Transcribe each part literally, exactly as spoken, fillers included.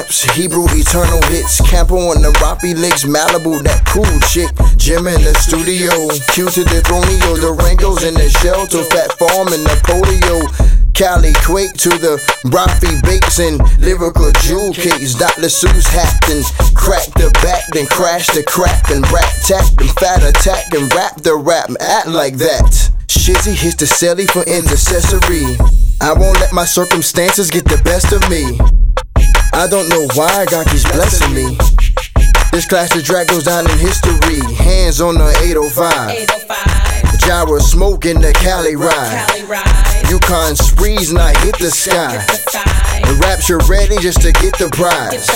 reps, Hebrew eternal hits. Campo on the Roppy Lakes, Malibu, that cool chick. Jim in the studio, Q to the Thronio, Durangos in the shelter, Fat Farm in the polio. Cali Quake to the Rafi Bakes and lyrical jewel cakes. Doctor Seuss hacked and cracked the back, then crashed the crap and rap tack and fat attack and rap the rap. Act like that. Shizzy hits the celly for intercessory. I won't let my circumstances get the best of me. I don't know why God keeps blessing me. This class of drag goes down in history. Hands on the eight oh five. Gyro smoke in the Cali ride. Yukon sprees and I hit the sky. The rapture ready just to get the prize.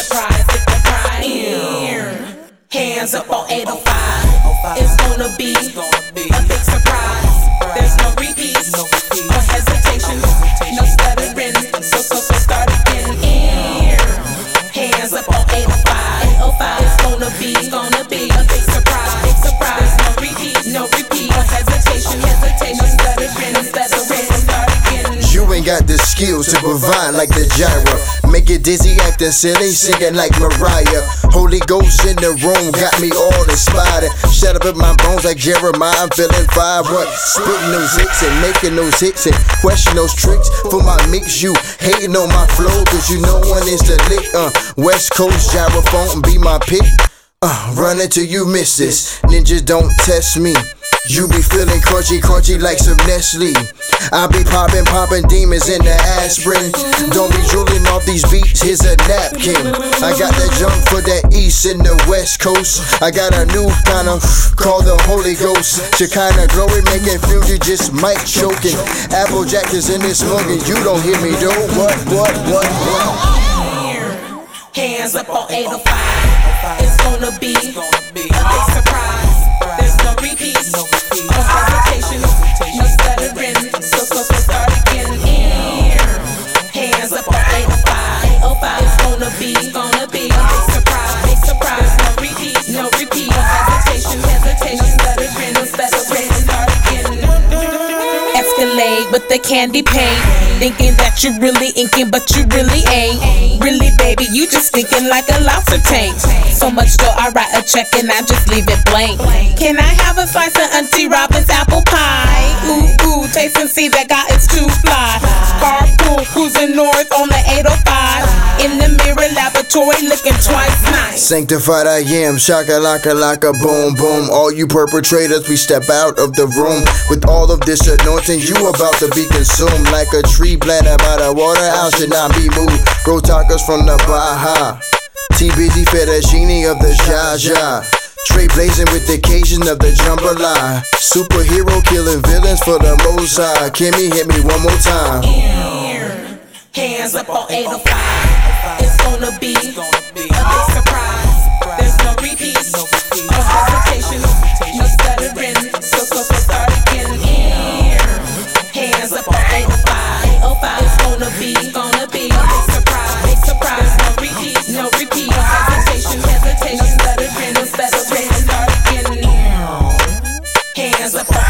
Hands up on eight oh five. It's gonna be a big surprise. There's no repeats or hesitation, no stuttering. So so so start again. Hands up on eight oh five. It's gonna be, it's gonna be a big surprise. Big surprise. No repeats, no repeats or hesitation, hesitation, stuttering, stuttering. Start again. You ain't got the skills to provide like the gyro. Make it dizzy, acting silly, singing like Mariah. Holy Ghost in the room got me all inspired. Shut up in my bones like Jeremiah, I'm feeling fire. What? Spitting those hits and making those hits and question those tricks for my mix. You hating on my flow, cause you know one is the lick. Uh, West Coast gyrophone be my pick. Uh, run until you miss this. Ninjas don't test me. You be feeling crunchy, crunchy like some Nestle. I be popping, popping demons in the aspirin. Don't be drooling off these beats, here's a napkin. I got that junk for that east and the west coast. I got a new kind of called the Holy Ghost. Shekinah glory making feel you just mic choking. Applejack is in this mug and you don't hear me though. What, what, what, what? Hands up on eight oh five. It's gonna be a big surprise. There's no repeats or hesitation, no stuttering. So so so start again. Hands up on eight oh five. It's gonna be, it's gonna be a big surprise. Big surprise. No repeats, no repeats or hesitation, hesitation, stuttering, no stuttering. Start again. Escalade with the candy paint. Thinking that you really inking, but you really ain't. Really, baby, you just thinking like a lobster tank. So much dough, I write a check and I just leave it blank. Can I have a slice of Auntie Robin's apple pie? Ooh, ooh, taste and see that guy is too fly. Carpool, cruising north on the eight oh five. In the mirror laboratory, looking twice nice. Sanctified I am, shaka laka laka boom boom. All you perpetrators, we step out of the room. With all of this anointing, you about to be consumed. Like a tree planted by the water, how should not be moved? Grow tacos from the Baja. T-Busy fettuccine of the Jaja. Trey blazing with the Cajun of the jambalaya. Superhero killing villains for the most high. Kimmy, hit me one more time. Hands up on eight oh five. It's gonna be a big surprise. There's no repeats or hesitation, no stuttering. So so so start again. Hands up on eight oh five. It's gonna be, it's gonna be a big surprise. Big surprise. No repeats, no repeats or hesitation, hesitation, stuttering, no stuttering. Start again. Hands up on